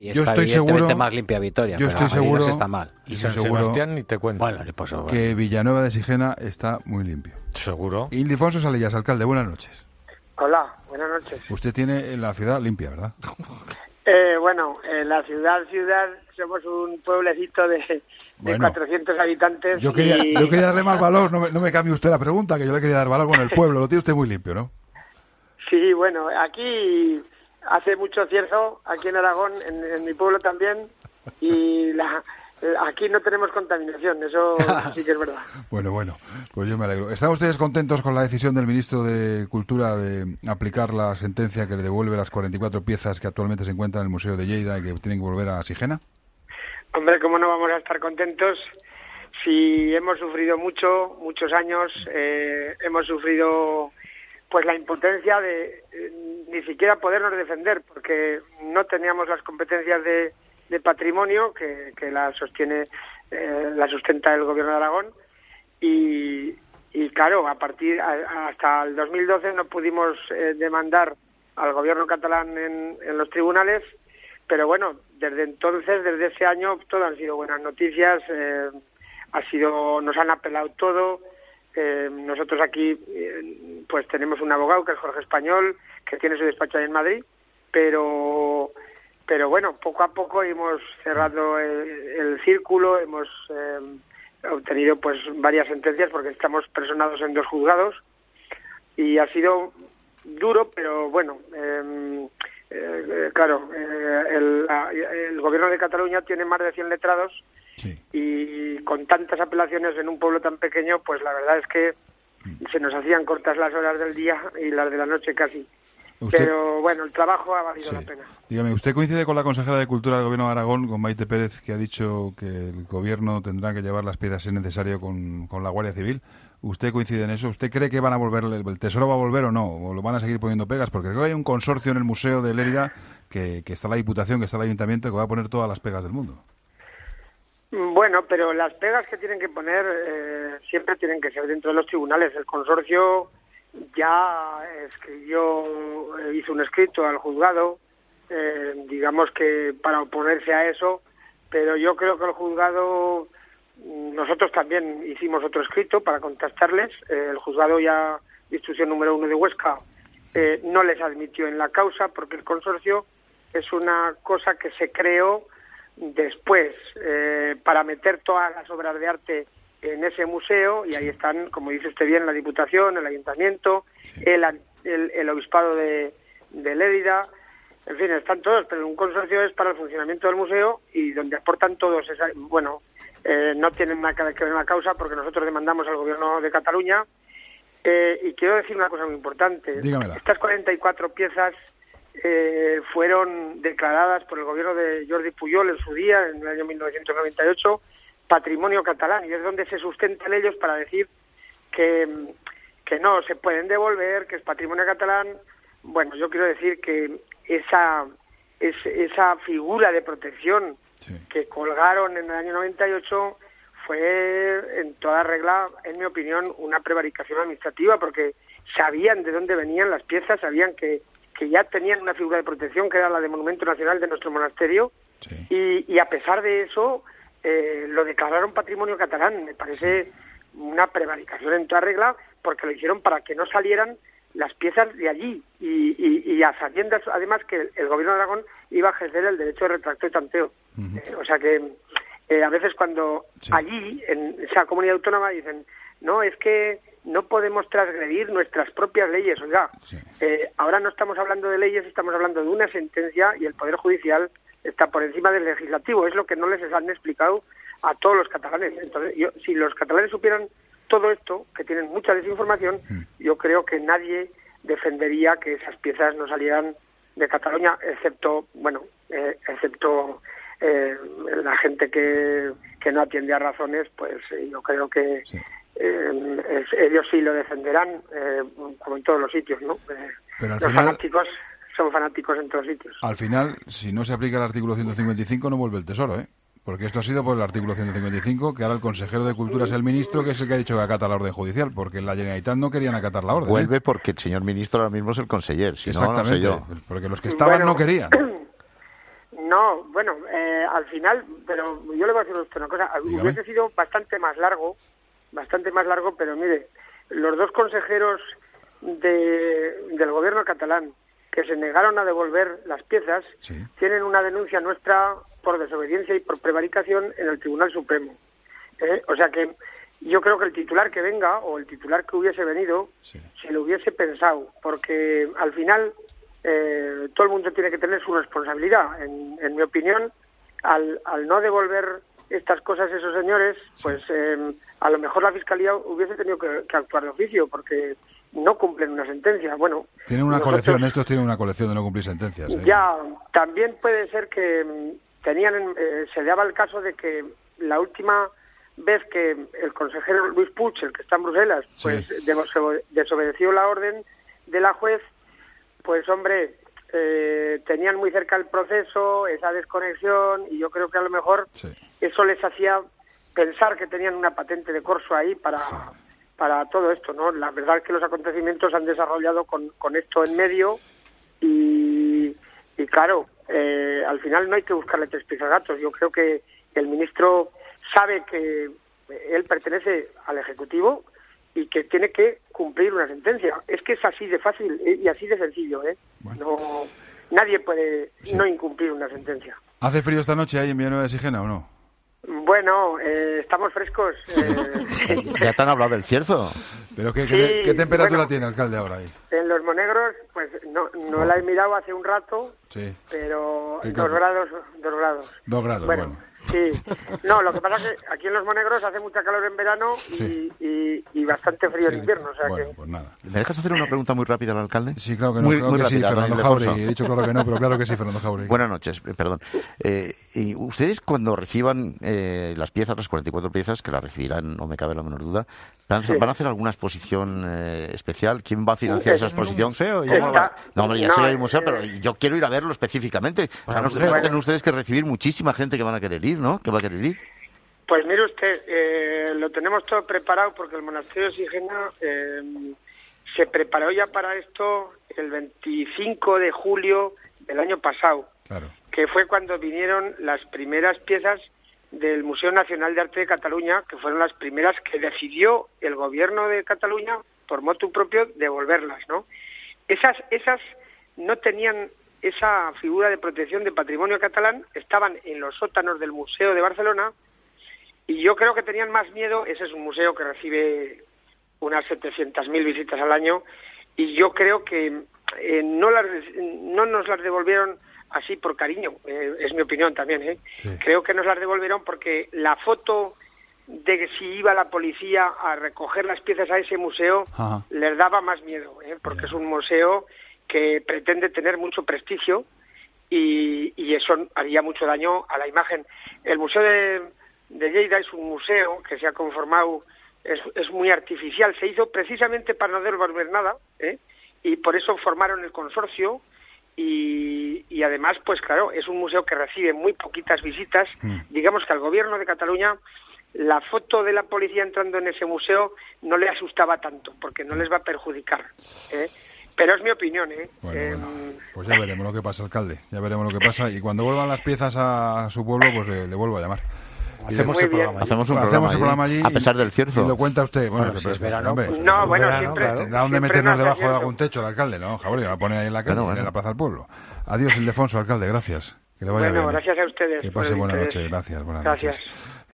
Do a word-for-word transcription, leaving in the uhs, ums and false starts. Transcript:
Y yo está estoy evidentemente seguro, más limpia Vitoria, yo pero estoy seguro, Avilés está mal. Y estoy San seguro Sebastián ni te cuento. Bueno, pues, bueno. que Villanueva de Sigena está muy limpio. Seguro. Ildefonso Salillas, alcalde, buenas noches. Hola, buenas noches. Usted tiene la ciudad limpia, ¿verdad? Eh, bueno, en la ciudad, ciudad, somos un pueblecito de, de Bueno, cuatrocientos habitantes. Yo quería, y... yo quería darle más valor, no me, no me cambie usted la pregunta, que yo le quería dar valor con el pueblo. Lo tiene usted muy limpio, ¿no? Sí, bueno, aquí hace mucho cierzo, aquí en Aragón, en, en mi pueblo también, y la, aquí no tenemos contaminación, eso sí que es verdad. Bueno, bueno, pues yo me alegro. ¿Están ustedes contentos con la decisión del ministro de Cultura de aplicar la sentencia que le devuelve las cuarenta y cuatro piezas que actualmente se encuentran en el Museo de Lleida y que tienen que volver a Sigena? Hombre, ¿cómo no vamos a estar contentos si hemos sufrido mucho, muchos años, eh, hemos sufrido pues la impotencia de eh, ni siquiera podernos defender, porque no teníamos las competencias de, de patrimonio que, que la sostiene, eh, la sustenta el Gobierno de Aragón, y, y claro, a partir a, hasta el dos mil doce no pudimos eh, demandar al Gobierno catalán en, en los tribunales, pero bueno, desde entonces, desde ese año, todo han sido buenas noticias, eh, ha sido, nos han apelado todo. Eh, nosotros aquí eh, pues tenemos un abogado que es Jorge Español, que tiene su despacho ahí en Madrid, pero pero bueno, poco a poco hemos cerrado el, el círculo, hemos eh, obtenido pues varias sentencias porque estamos personados en dos juzgados y ha sido duro, pero bueno, eh, eh, claro, eh, el, el gobierno de Cataluña tiene más de cien letrados. Sí. Y con tantas apelaciones en un pueblo tan pequeño, pues la verdad es que se nos hacían cortas las horas del día y las de la noche casi. ¿Usted? Pero bueno, el trabajo ha valido sí. la pena. Dígame, ¿usted coincide con la consejera de Cultura del Gobierno de Aragón, con Maite Pérez, que ha dicho que el Gobierno tendrá que llevar las piezas si es necesario con, con la Guardia Civil? ¿Usted coincide en eso? ¿Usted cree que van a volver, el Tesoro va a volver o no? ¿O lo van a seguir poniendo pegas? Porque creo que hay un consorcio en el Museo de Lérida, que, que está la Diputación, que está el Ayuntamiento, que va a poner todas las pegas del mundo. Bueno, pero las pegas que tienen que poner eh, siempre tienen que ser dentro de los tribunales. El consorcio ya escribió, hizo un escrito al juzgado, eh, digamos que para oponerse a eso, pero yo creo que el juzgado, nosotros también hicimos otro escrito para contestarles. Eh, el juzgado ya, instrucción número uno de Huesca, eh, no les admitió en la causa porque el consorcio es una cosa que se creó después eh, para meter todas las obras de arte en ese museo, y ahí están, como dice usted bien, la Diputación, el Ayuntamiento, sí. el, el, el Obispado de, de Lérida, en fin, están todos, pero un consorcio es para el funcionamiento del museo y donde aportan todos, esa, bueno, eh, no tienen nada que ver con la causa porque nosotros demandamos al Gobierno de Cataluña, eh, y quiero decir una cosa muy importante. Dígamela. Estas cuarenta y cuatro piezas Eh, fueron declaradas por el gobierno de Jordi Pujol en su día, en el año mil novecientos noventa y ocho, patrimonio catalán, y es donde se sustentan ellos para decir que, que no se pueden devolver, que es patrimonio catalán. Bueno, yo quiero decir que esa, es, esa figura de protección sí. que colgaron en el año noventa y ocho fue en toda regla, en mi opinión, una prevaricación administrativa, porque sabían de dónde venían las piezas, sabían que que ya tenían una figura de protección que era la de Monumento Nacional de nuestro monasterio, sí. y, y a pesar de eso eh, lo declararon patrimonio catalán. Me parece una prevaricación en toda regla, porque lo hicieron para que no salieran las piezas de allí, y, y, y a sabiendas además que el, el Gobierno de Aragón iba a ejercer el derecho de retracto y tanteo. Uh-huh. eh, o sea que eh, a veces cuando sí. allí, en esa comunidad autónoma, dicen, no, es que no podemos transgredir nuestras propias leyes. Oiga, sí. eh, ahora no estamos hablando de leyes, estamos hablando de una sentencia, y el Poder Judicial está por encima del Legislativo. Es lo que no les han explicado a todos los catalanes. Entonces, yo, si los catalanes supieran todo esto, que tienen mucha desinformación, mm. yo creo que nadie defendería que esas piezas no salieran de Cataluña, excepto, bueno, eh, excepto eh, la gente que, que no atiende a razones, pues eh, yo creo que... Sí. Eh, es, ellos sí lo defenderán, eh, como en todos los sitios, ¿no? Eh, Pero al los final, fanáticos son fanáticos en todos sitios. Al final, si no se aplica el artículo ciento cincuenta y cinco, no vuelve el Tesoro, ¿eh? Porque esto ha sido por el artículo ciento cincuenta y cinco, que ahora el consejero de Cultura es el ministro, que es el que ha dicho que acata la orden judicial, porque en la Generalitat no querían acatar la orden. Vuelve ¿eh? porque el señor ministro ahora mismo es el conseller, si Exactamente, no, no sé yo. Porque los que estaban bueno, no querían. No, bueno, eh, al final, pero yo le voy a decir a usted una cosa, Dígame. Hubiese sido bastante más largo, bastante más largo, pero mire, los dos consejeros de, del gobierno catalán que se negaron a devolver las piezas, sí. tienen una denuncia nuestra por desobediencia y por prevaricación en el Tribunal Supremo. ¿eh? O sea que yo creo que el titular que venga, o el titular que hubiese venido, Sí. se lo hubiese pensado, porque al final eh, todo el mundo tiene que tener su responsabilidad. En, en mi opinión, al, al no devolver estas cosas a esos señores, pues eh, a lo mejor la Fiscalía hubiese tenido que, que actuar de oficio, porque no cumplen una sentencia. Bueno, Tienen una nosotros, colección, estos tienen una colección de no cumplir sentencias. ¿eh? Ya, también puede ser que mm, tenían, eh, se daba el caso de que la última vez que el consejero Luis Puig, el que está en Bruselas, pues Sí. deso- desobedeció la orden de la juez, pues hombre, eh, tenían muy cerca el proceso, esa desconexión, y yo creo que a lo mejor Sí. eso les hacía pensar que tenían una patente de corso ahí para... Sí. para todo esto, ¿no? La verdad es que los acontecimientos han desarrollado con, con esto en medio y, y claro, eh, al final no hay que buscarle tres pies al gato. Yo creo que el ministro sabe que él pertenece al Ejecutivo y que tiene que cumplir una sentencia. Es que es así de fácil y así de sencillo, ¿eh? Bueno. No, nadie puede Sí. no incumplir una sentencia. ¿Hace frío esta noche ahí en Villanueva de Sigena o no? Bueno, eh, estamos frescos. eh, Ya te han hablado del cierzo. ¿Pero qué, Sí, qué, qué temperatura bueno. tiene, alcalde, ahora ahí? En Los Monegros, pues no, no la he mirado hace un rato, Sí. pero ¿Qué dos campo? grados, dos grados. Dos grados, bueno. Sí. No, lo que pasa es que aquí en Los Monegros hace mucha calor en verano y, Sí. y, y bastante frío en invierno, o sea Bueno, que... pues nada. ¿Me dejas hacer una pregunta muy rápida al alcalde? Sí, claro que no, Muy, claro muy que rápida, sí, don Fernando Ildefonso. Jauregui. He dicho claro que no, pero claro que sí, Fernando Jauregui. Buenas noches, eh, perdón. Eh, y ustedes cuando reciban eh, las piezas, las cuarenta y cuatro piezas, que las recibirán, no me cabe la menor duda, ¿van, Sí. van a hacer alguna exposición eh, especial? ¿Quién va a financiar Sí, esa es- exposición? museo, ¿Cómo está- va? No, hombre, ya no, sé que hay un museo, eh, pero yo quiero ir a verlo específicamente. O sea, no, museo. tienen ustedes que recibir muchísima gente que van a querer ir, ¿no? Que va a querer ir. Pues mire usted, eh, lo tenemos todo preparado porque el monasterio de Sigena eh, se preparó ya para esto el veinticinco de julio del año pasado, Claro. que fue cuando vinieron las primeras piezas del Museo Nacional de Arte de Cataluña, que fueron las primeras que decidió el gobierno de Cataluña, por motu propio, devolverlas, ¿no? Esas, esas no tenían esa figura de protección de patrimonio catalán, estaban en los sótanos del Museo de Barcelona, y yo creo que tenían más miedo. Ese es un museo que recibe unas setecientas mil visitas al año, y yo creo que eh, no, las, no nos las devolvieron así por cariño, eh, es mi opinión también, ¿eh? Sí. Creo que nos las devolvieron porque la foto de que si iba la policía a recoger las piezas a ese museo Ajá. les daba más miedo, ¿eh? Porque Ya. es un museo que pretende tener mucho prestigio y, y eso haría mucho daño a la imagen. El Museo de, de Lleida es un museo que se ha conformado, es, es muy artificial, se hizo precisamente para no devolver nada, ¿eh? Y por eso formaron el consorcio. Y, y además, pues claro, es un museo que recibe muy poquitas visitas. Mm. Digamos que al gobierno de Cataluña la foto de la policía entrando en ese museo no le asustaba tanto, porque no les va a perjudicar, ¿eh? Pero es mi opinión, ¿eh? Bueno, Eh, bueno, pues ya veremos lo que pasa, alcalde. Ya veremos lo que pasa. Y cuando vuelvan las piezas a su pueblo, pues eh, le vuelvo a llamar. Hacemos Muy el bien. programa. allí. Hacemos un Hacemos programa, el programa allí, allí a pesar del cierzo. Y lo cuenta usted. Bueno, Bueno, que- si es pero, verano, hombre, pues- No, en bueno, verano, siempre- claro. tendrá donde siempre meternos nos debajo de acierto. algún techo el alcalde, ¿no? Jauregui, va a poner ahí en la calle, Bueno, bueno. en la plaza del pueblo. Adiós, Ildefonso, alcalde, gracias. Que le vaya bueno, bien. gracias a ustedes. Que por pase el buena interés. noche, gracias, buenas Gracias. noches.